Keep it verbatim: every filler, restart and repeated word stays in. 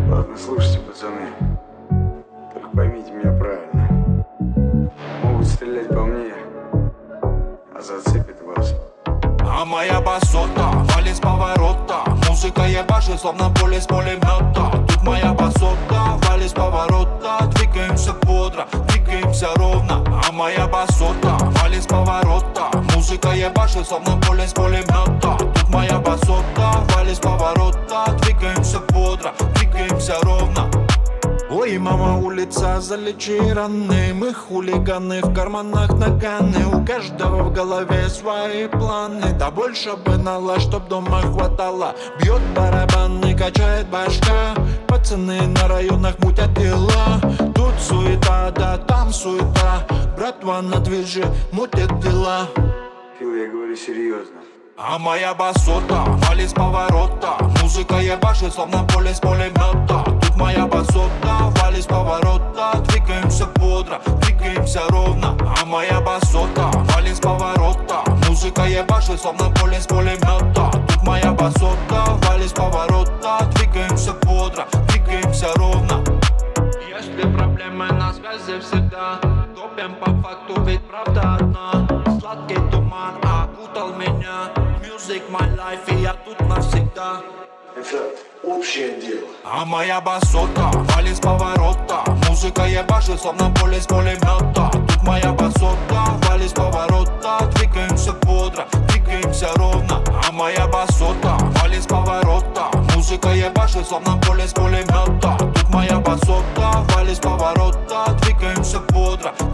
Ладно, слушайте, пацаны, только поймите меня правильно. Могут стрелять по мне, а зацепит вас. А моя басота валит с поворота. Музыка ебашит, словно поле с пулемета. Тут моя басота валит с поворота. Двигаемся бодро, двигаемся ровно. А моя басота валит с поворота. Музыка ебашит, словно поле с пулемета. Тут моя басота валит с поворота. Двигаемся бодро, двигаемся ровно. Ой, мама, улица, залечи раны. Мы хулиганы, в карманах наганы. У каждого в голове свои планы. Да больше бы нала, чтоб дома хватало. Бьет барабаны, качает башка. Пацаны на районах мутят дела. Тут суета, да там суета. Братва на движе мутят дела. Фил, я говорю серьезно. А моя басота валит с поворота. Музыка ебашит, словно поле с пулемета. Тут моя басота валит с поворота. Двигаемся бодро, двигаемся ровно. А моя басота валит с поворота. Музыка ебашит, словно поле с пулемета. Тут моя басота валит с поворота. Двигаемся бодро, двигаемся ровно. Если проблемы на связи всегда, топим по факту, ведь правда одна. Сладкий туман окутал меня. Music my life, и я тут навсегда. Это общее дело. А моя басота валит с поворота. Музыка ебашит, словно поле с пулемета. Тут моя басота валит с поворота. Двигаемся бодро, двигаемся ровно. А моя басота валит с поворота. Музыка ебашит, словно поле с пулемета. Тут моя басота валит с поворота. Двигаемся бодро,